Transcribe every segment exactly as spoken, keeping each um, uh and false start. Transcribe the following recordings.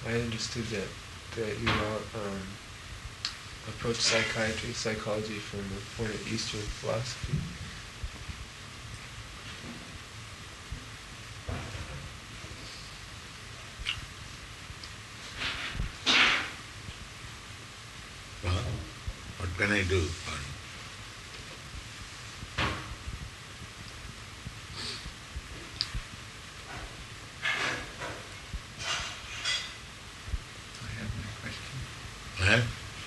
I understood that that you all um, approach psychiatry, psychology from the point of Eastern philosophy. Well, what can I do for you? I have my question. Huh?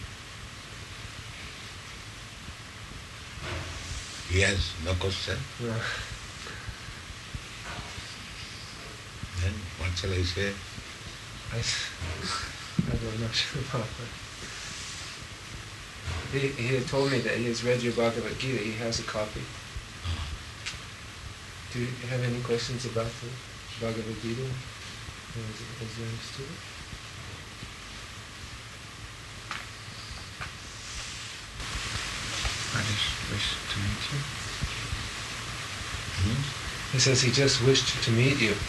Yes, no question. No. Then what shall I say? I, I don't know Srila. He, he had told me that he has read your Bhagavad Gita. He has a copy. Do you have any questions about the Bhagavad Gita? As, as you understood it? I just wish to meet you. Hmm? He says he just wished to meet you.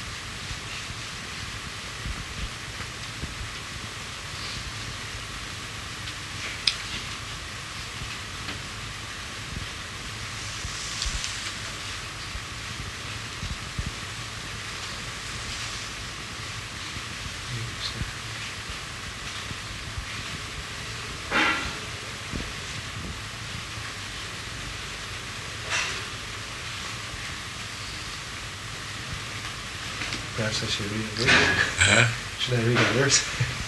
Perhaps I should read a verse. Huh? Should I read a verse?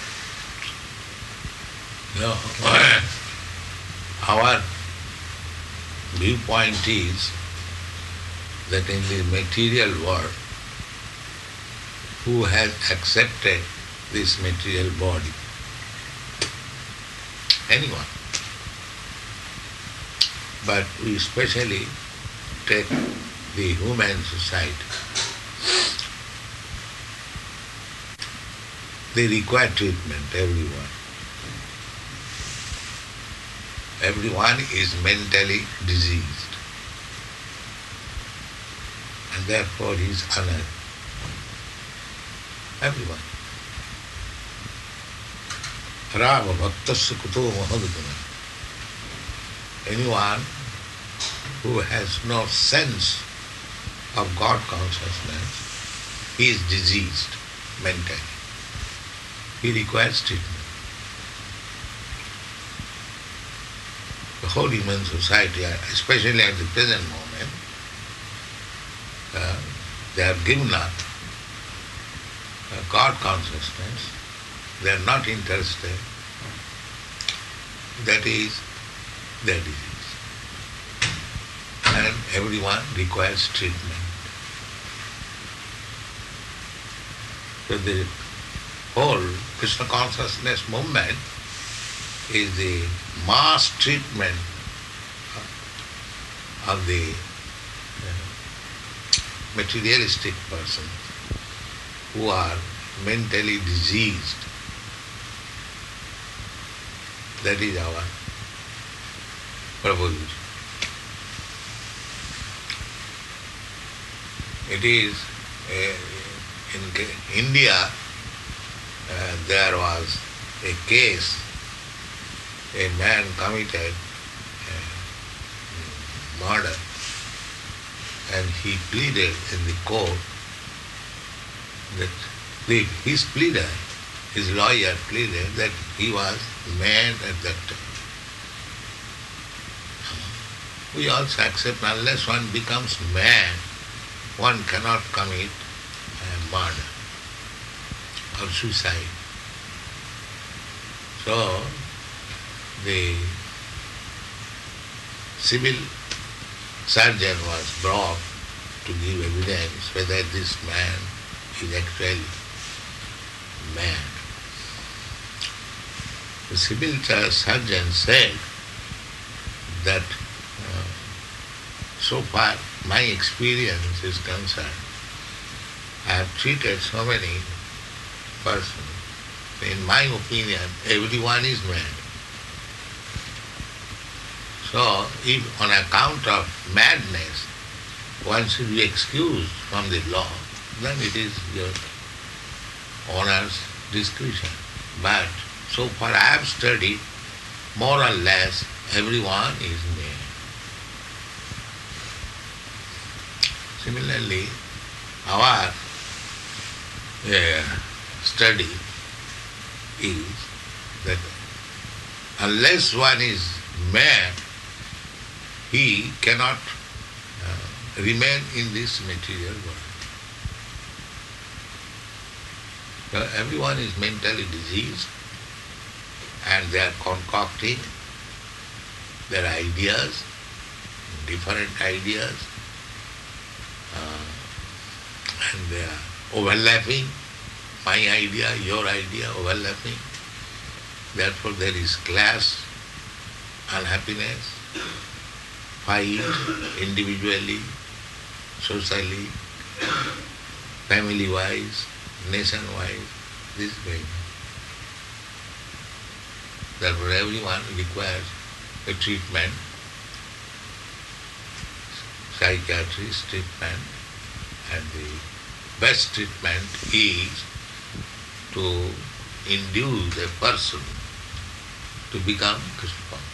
No. Our viewpoint is that in the material world, who has accepted this material body? Anyone. But we especially take the human society. They require treatment, everyone. Everyone is mentally diseased. And therefore he is honored. Everyone. Rama bhaktasya kuto mahadguna. Anyone who has no sense of God consciousness, he is diseased mentally. He requires treatment. The whole human society, especially at the present moment, uh, they have given up uh, God consciousness. They are not interested. That is their disease. And everyone requires treatment. So the whole Krishna consciousness movement is the mass treatment of the materialistic persons who are mentally diseased. That is our proposition. It is uh, in India. Uh, there was a case, a man committed uh, murder, and he pleaded in the court that the, his pleader, his lawyer pleaded that he was mad at that time. We also accept unless one becomes mad, one cannot commit uh, murder or suicide. So, the civil surgeon was brought to give evidence whether this man is actually mad. The civil surgeon said that uh, so far my experience is concerned, I have treated so many persons. In my opinion, everyone is mad. So, if on account of madness one should be excused from the law, then it is your owner's discretion. But so far I have studied, more or less everyone is me. Similarly, our uh, study is that unless one is man, he cannot uh, remain in this material world. So everyone is mentally diseased and they are concocting their ideas, different ideas, uh, and they are overlapping, my idea, your idea, overlapping. Therefore there is class, unhappiness, fight individually, socially, family-wise, nation-wise, this is going on. Therefore everyone requires a treatment, psychiatrist treatment, and the best treatment is to induce a person to become Krishna conscious.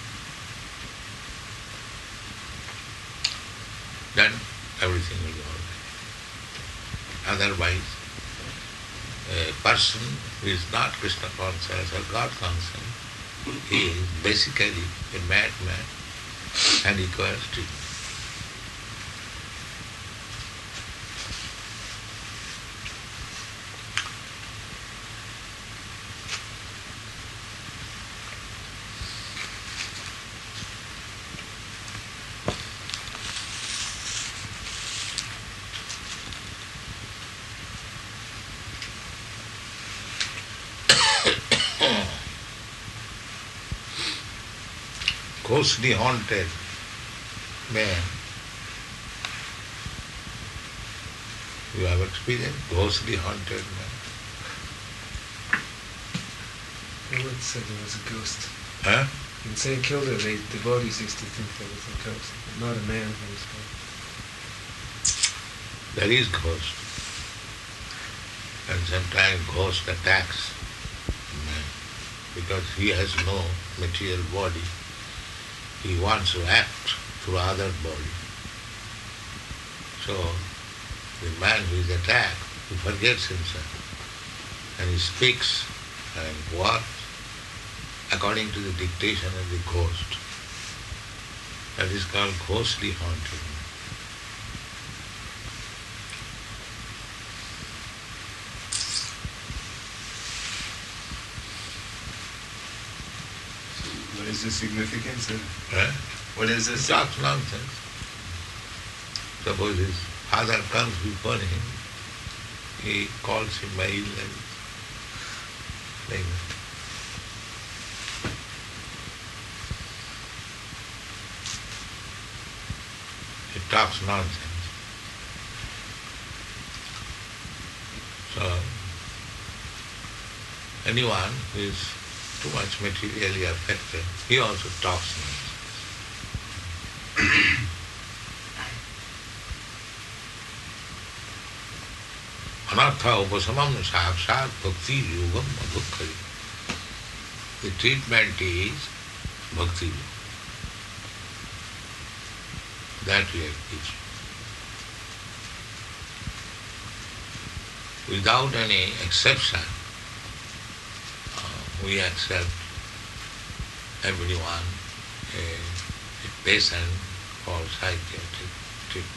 Then everything will be all right. Otherwise, a person who is not Krishna conscious or God conscious, he is basically a madman and requires treatment. Ghostly haunted man. You have experienced ghostly haunted man? They once said there was a ghost. Huh? In Saint Kilda, they, devotees used to think there was a ghost, but not a man who was gone. There is ghost. And sometimes ghost attacks man because he has no material body. He wants to act through other body. So the man who is attacked, he forgets himself and he speaks and works according to the dictation of the ghost. That is called ghostly haunting. What is the significance of Huh? What is He this? talks nonsense. Suppose his father comes before him, he calls him by ill name. Like that. He talks nonsense. So, anyone who is too much materially affected, he also talks nonsense. Anartha upasamam sakshat bhakti yogam adhukkari. The treatment is bhakti yoga. That we are teaching. Without any exception, uh, we accept everyone a, a patient for psychiatric treatment.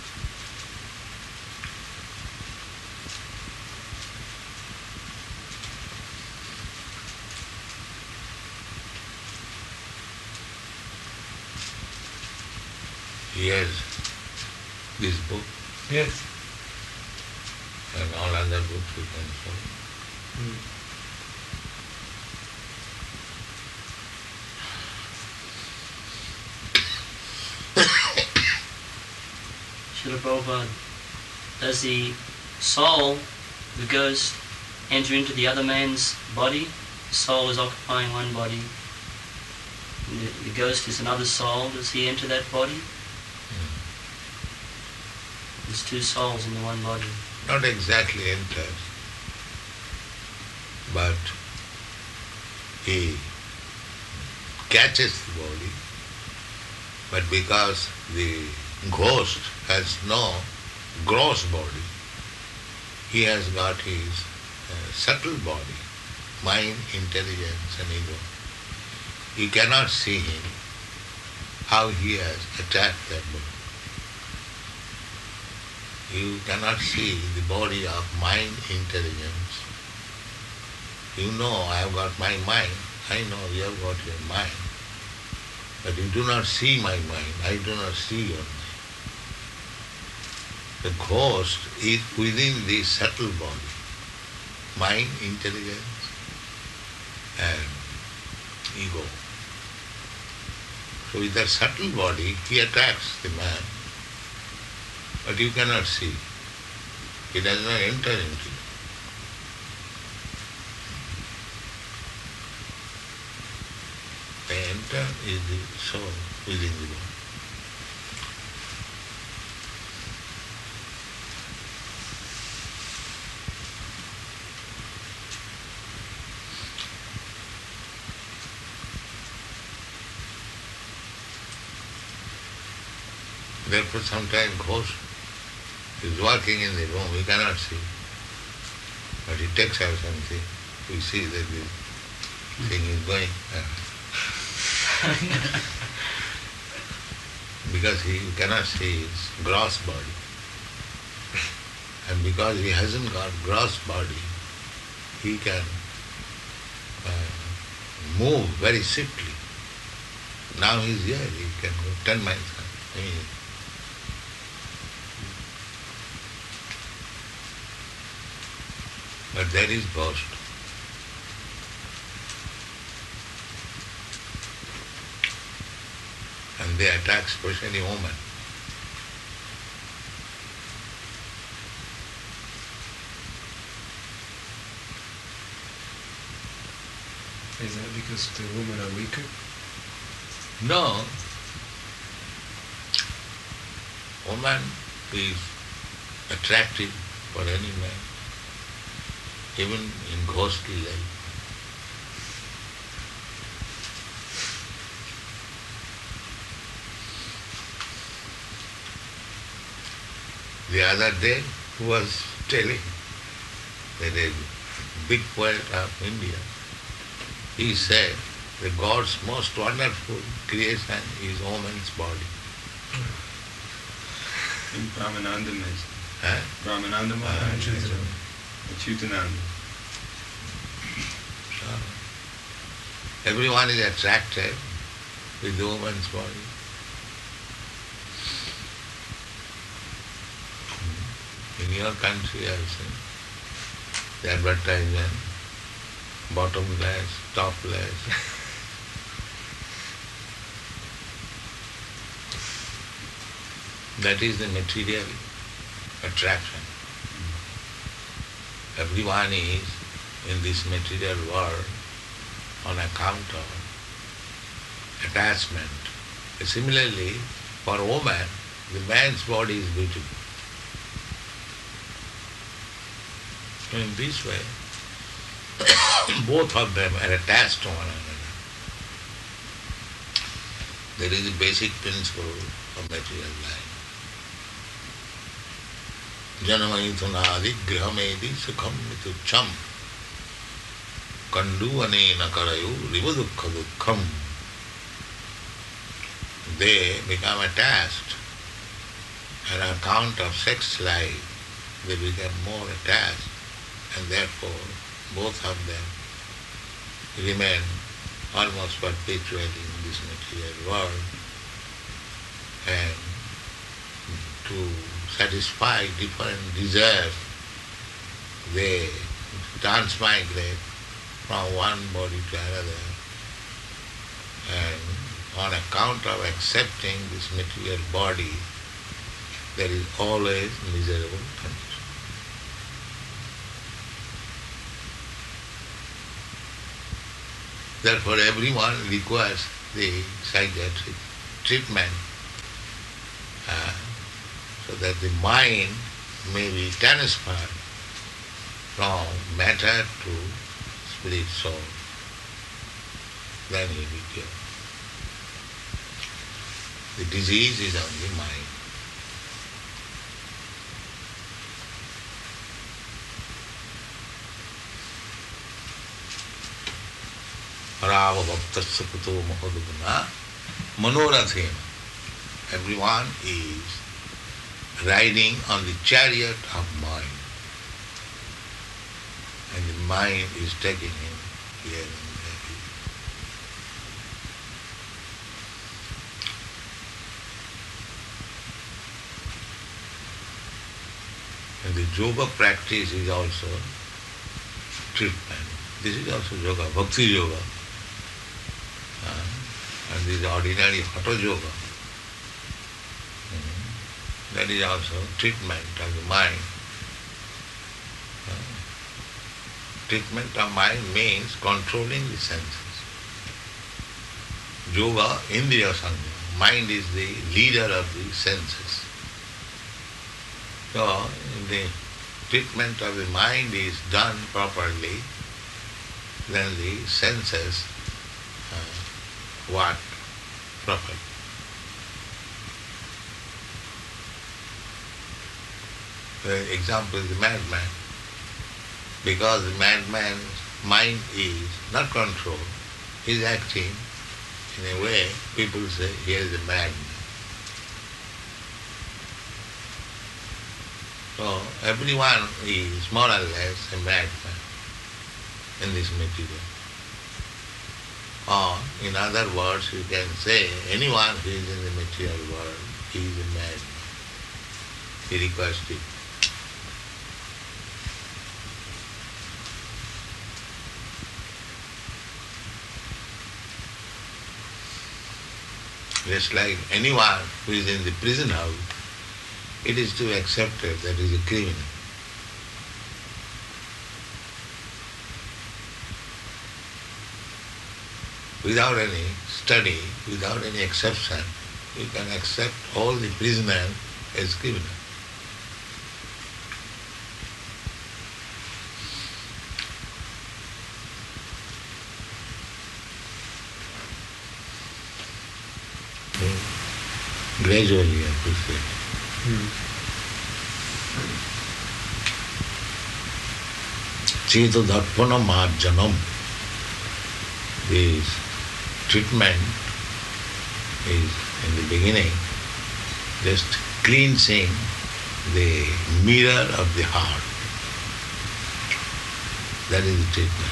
He has this book Yes. and all other books we can follow. Mm. Srila Prabhupada, does the soul, the ghost, enter into the other man's body? The soul is occupying one body. And the, the ghost is another soul. Does he enter that body? There's two souls in the one body. Not exactly enters. but he catches the body, but because the ghost has no gross body, he has got his uh, subtle body, mind, intelligence and ego. You cannot see him, how he has attacked that body. You cannot see the body of mind, intelligence. You know, I have got my mind. I know you have got your mind. But you do not see my mind. I do not see your mind. The ghost is within the subtle body. Mind, intelligence and ego. So with that subtle body, he attacks the man. But you cannot see. He does not enter into you. The enter is the soul within the body. Therefore sometimes ghost is walking in the room, we cannot see. But he takes out something, we see that the thing is going. Because he cannot see his gross body. And because he hasn't got gross body, he can uh, move very swiftly. Now he's here, he can go ten miles an hour. But there is ghost. And they attack especially women. Is that because the women are weaker? No. Woman is attractive for any man, even in ghostly life. The other day, who was telling that a big poet of India, he said the God's most wonderful creation is woman's body. In Brahmananda means. Huh? Brahmananda Ah, Maharaj. Achyutananda. Achyutananda. So, everyone is attracted with the woman's body. In your country I have seen the advertisement, bottomless, topless. That is the material attraction. Everyone is in this material world on account of attachment. Similarly, for woman, the man's body is beautiful. So in this way, both of them are attached to one another. There is a basic principle of material life. Janamayitunadi grihamedi sukham mitucham kanduvanena karayu rivadukha dukkham. They become attached on account of sex life. They become more attached, and therefore both of them remain almost perpetually in this material world, and to satisfy different desires, they transmigrate from one body to another, and on account of accepting this material body, there is always miserable condition. Therefore everyone requires the psychiatric treatment uh, so that the mind may be transferred from matter to spirit, soul, then he will be cured. The disease is on the mind. Parava bhaktasya kuto mahadguna manorathena. Everyone is riding on the chariot of mind. And the mind is taking him here and there. And the yoga practice is also treatment. This is also yoga, bhakti yoga. Uh, and this is ordinary hatha yoga. Mm. That is also treatment of the mind. Uh, treatment of mind means controlling the senses. Yoga, indriya sangha. Mind is the leader of the senses. So, the treatment of the mind is done properly, then the senses uh, work properly. The example is the madman. Because the madman's mind is not controlled, he is acting in a way people say he is a madman. So everyone is more or less a madman in this material. Or in other words, you can say anyone who is in the material world, he is a madman. He requires treatment. Just like anyone who is in the prison house, it is to be accepted that he is a criminal. Without any study, without any exception, you can accept all the prisoners as criminals. Gradually, I have to say. Cheta darpana marjanam. This treatment is in the beginning just cleansing the mirror of the heart. That is the treatment.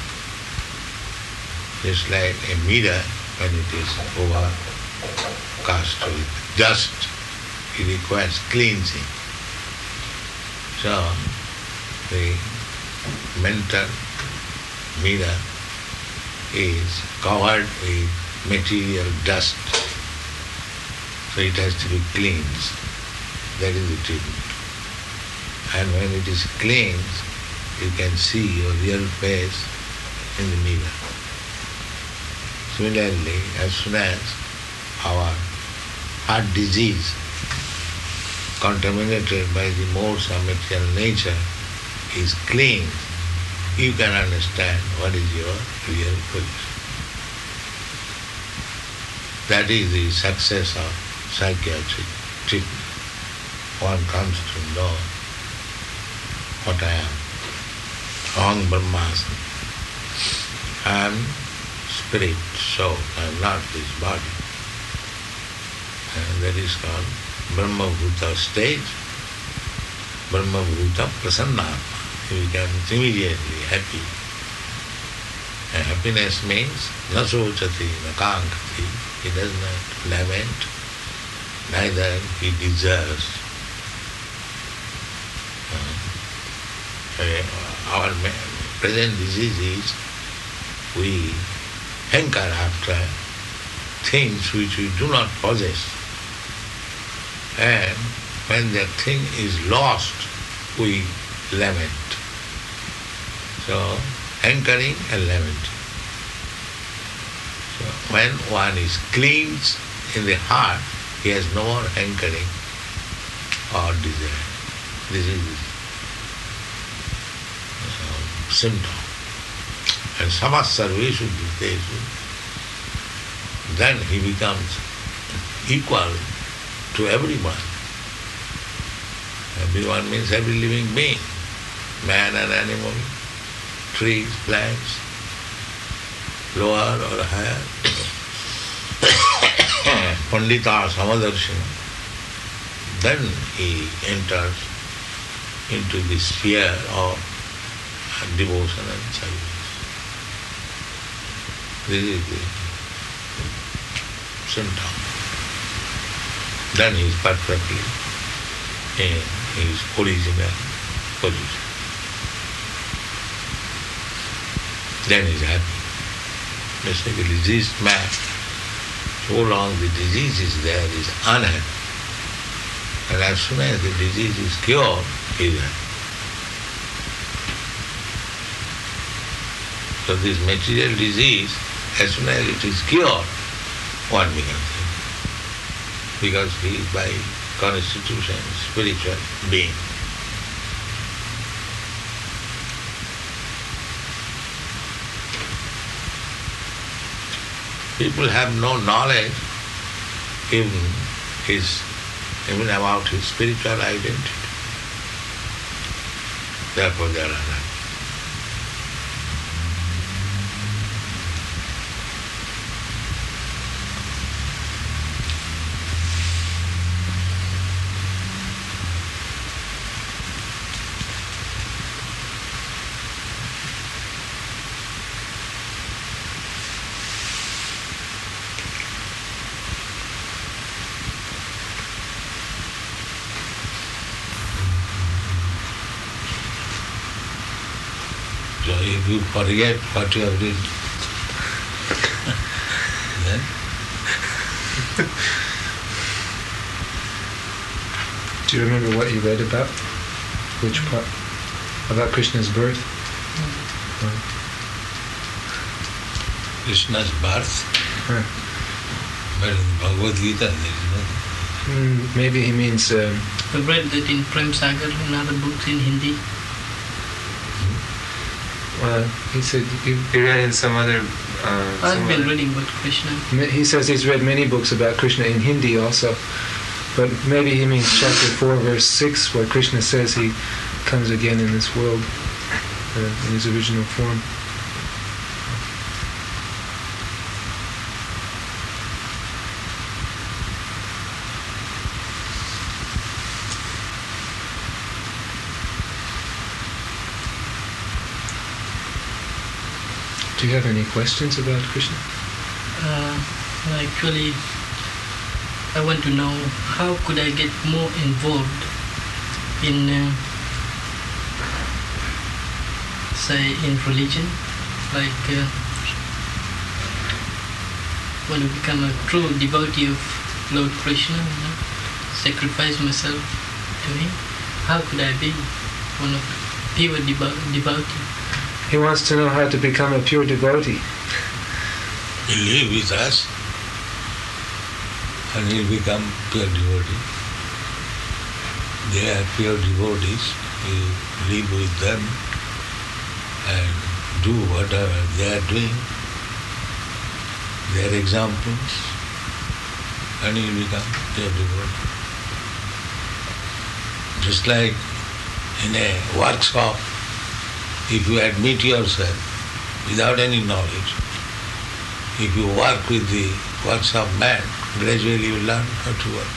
Just like a mirror when it is overcast with dust, it requires cleansing. So the mental mirror is covered with material dust. So it has to be cleansed. That is the treatment. And when it is cleansed, you can see your real face in the mirror. Similarly, as soon as our heart disease, contaminated by the modes of material nature, is cleansed, you can understand what is your real position. That is the success of psychiatric treatment. One comes to know what I am. Aham Brahmasmi. I am spirit, soul, I am not this body. And that is called Brahma Bhuta stage, Brahma Bhuta Prasannatma. He becomes immediately happy. And happiness means na sochati, na kankati. He does not lament, neither he deserves. Uh, our present disease is we hanker after things which we do not possess. And when that thing is lost, we lament. So, hankering and lamenting. So, when one is cleansed in the heart, he has no more hankering or desire. This is the uh, symptom. and samasarveshu bhuteshu, then he becomes equal to everyone. Everyone means every living being, man and animal, trees, plants, lower or higher. Pandita Samadarshana. Then he enters into the sphere of devotion and service. This is the symptom. Then he is perfectly in his original position. Then he is happy. Basically, diseased man, so long the disease is there, is unhappy. And as soon as the disease is cured, he is happy. So this material disease, as soon as it is cured, one becomes happy. Because he is by constitution spiritual being. People have no knowledge even his even about his spiritual identity. Therefore they are unhappy. So if you forget what you have read, then Do you remember what you read about? Which part? About Krishna's birth? Oh. Krishna's birth, Huh. but in Bhagavad Gita there is nothing. Mm, maybe he means um, I read that in Prem Sagar and other books in Hindi. well, he said you, He read in some other. Uh, I've some been other- reading about Krishna. he says he's read many books about Krishna in Hindi also, but maybe he means chapter four, verse six, where Krishna says he comes again in this world uh, in his original form. Do you have any questions about Krishna? Uh, well, actually, I want to know how could I get more involved in, uh, say, in religion, like uh, want to become a true devotee of Lord Krishna, you know, sacrifice myself to him. How could I be one of pure devo- devotee? He wants to know how to become a pure devotee. He'll live with us and he'll become pure devotee. They are pure devotees. You live with them and do whatever they are doing. Their examples, and you become pure devotee. Just like in a workshop, if you admit yourself without any knowledge, if you work with the workshop man, gradually you learn how to work.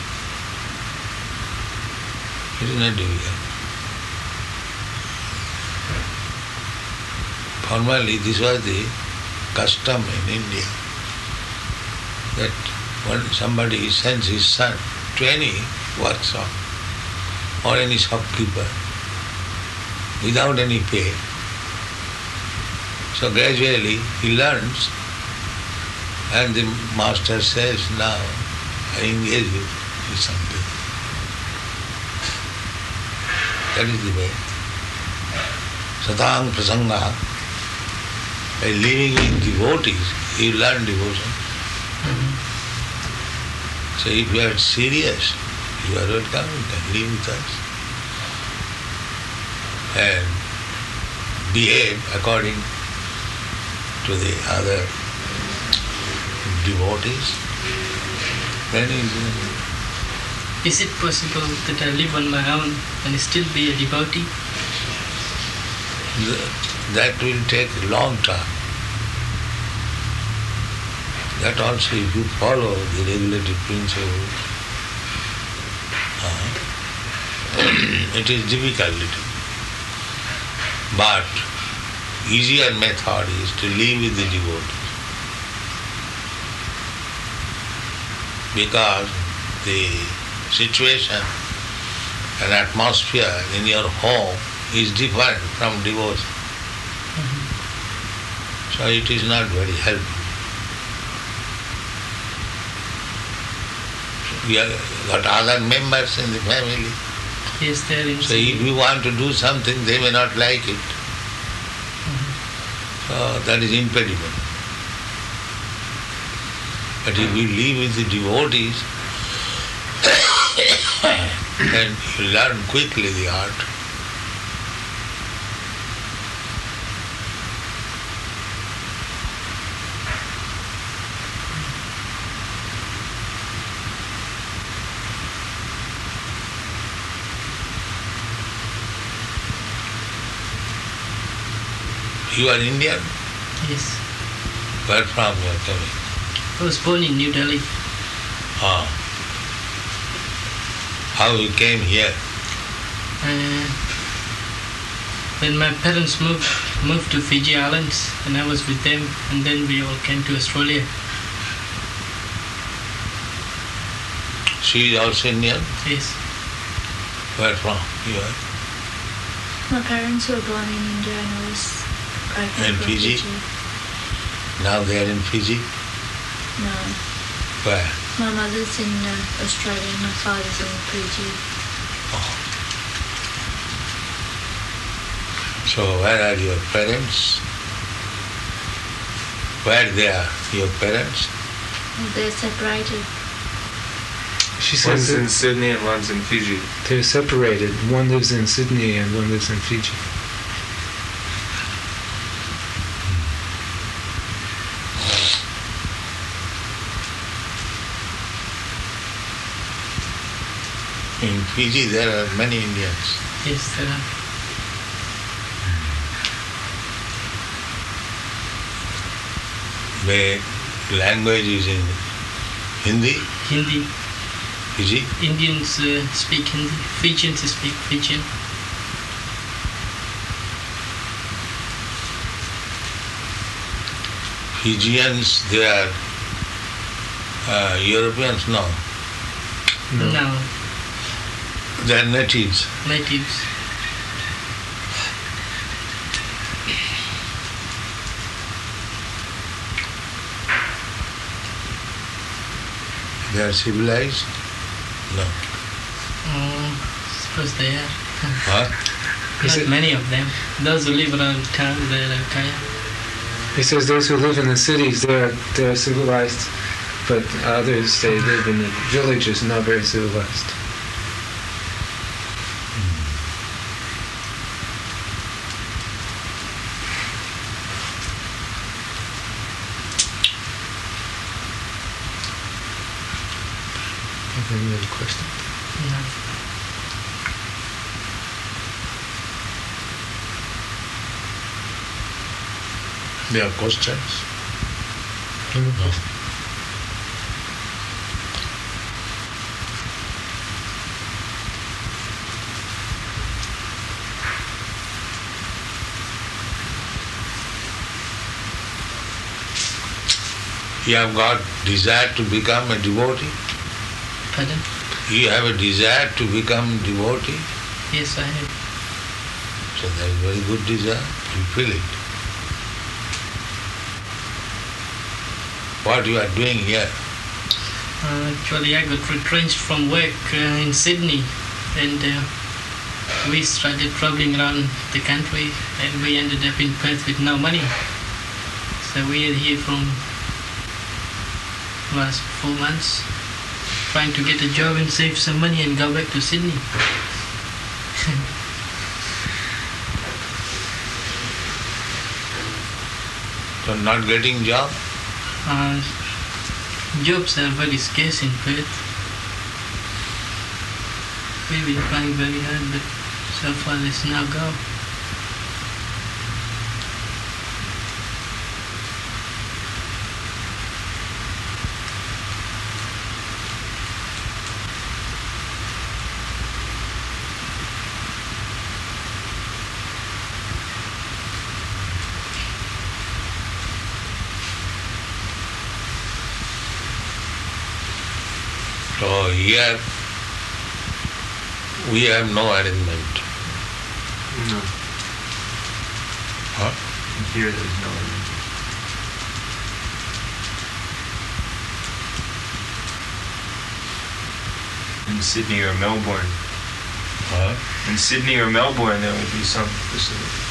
It is not difficult. Formerly, this was the custom in India, that when somebody sends his son to any workshop or any shopkeeper without any pay, so gradually he learns, and the master says, now I engage you in something. That is the way. Satang prasanga. By living with devotees, you learn devotion. So if you are serious, you are welcome, you can live with us. And behave according to the other devotees, then easy. Is it possible that I live on my own and still be a devotee? That will take a long time. That also, if you follow the regulative principles, uh, it is difficult little. But easier method is to live with the devotees. Because the situation and atmosphere in your home is different from devotion. Mm-hmm. So it is not very helpful. We have got other members in the family. Yes, they are in. So if you want to do something, they may not like it. Mm-hmm. So that is impediment. But if you live with the devotees, then you learn quickly the art. You are Indian? Yes. Where from you are coming? I was born in New Delhi. Ah. How you came here? Uh, when my parents moved moved to Fiji Islands, and I was with them, and then we all came to Australia. She is also Indian? Yes. Where from you are? My parents were born in India and I was pregnant In from Fiji? Fiji. Now they are in Fiji? No. Where? My mother's in uh, Australia and my father's in Fiji. Oh. So where are your parents? Where they are, your parents? They're separated. She says One's in that Sydney and one's in Fiji. they're separated. One lives in Sydney and one lives in Fiji. In Fiji there are many Indians. Yes, there are. The language is in Hindi, Hindi. Fiji. Indians uh, speak Hindi. Fijians speak Fijian. Fijians, they are uh, Europeans, no. No. No, They are natives. natives. They are civilized? No. Oh, suppose they are. Huh? He Not said- many of them. Those who live around town, they're okay. He says those who live in the cities, they're they're civilized, but others, they live in the villages, not very civilized. Have any other questions? No. There are questions? Any No. questions? You have got desire to become a devotee? Pardon? You have a desire to become devotee? Yes, I have. So that is very good desire. You feel it. What you are doing here? Uh, actually, I got retrenched from work uh, in Sydney, and uh, we started traveling around the country, and we ended up in Perth with no money. So we are here from last four months, trying to get a job and save some money and go back to Sydney. So not getting job? Uh, jobs are very scarce in Perth. We've been trying very hard, but so far there's no go. So here we have no arrangement. No. Huh? Here there's no arrangement. In Sydney or Melbourne. Huh? In Sydney or Melbourne there would be some facility.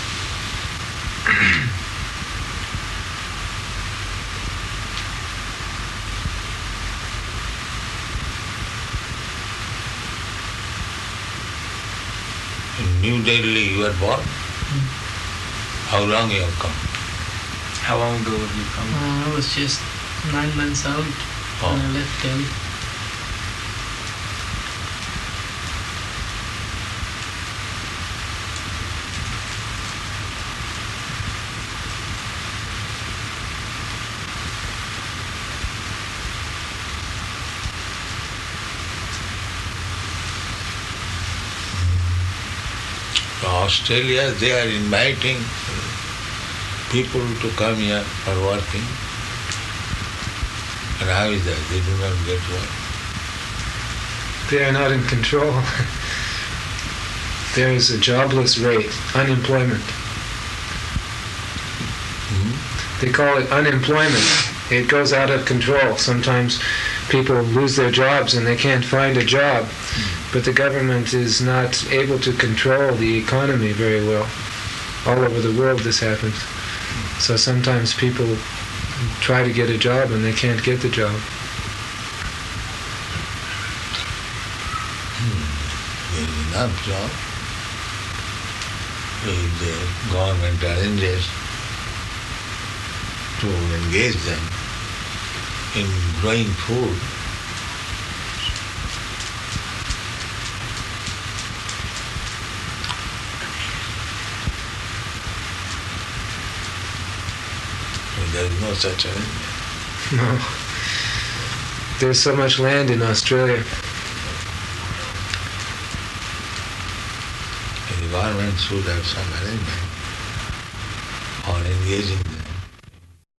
In New Delhi you were born? How long you have come? How long ago have you come? Uh, I was just nine months old Oh. when I left Delhi. Australia, they are inviting people to come here for working. And how is that? They do not get work. They are not in control. There is a jobless rate, unemployment. Hmm? They call it unemployment. It goes out of control. Sometimes people lose their jobs and they can't find a job. But the government is not able to control the economy very well. All over the world this happens. So sometimes people try to get a job and they can't get the job. There is enough job. If the government arranges to engage them in growing food, there is no such arrangement. No. There's so much land in Australia. The government should have some arrangement for engaging them.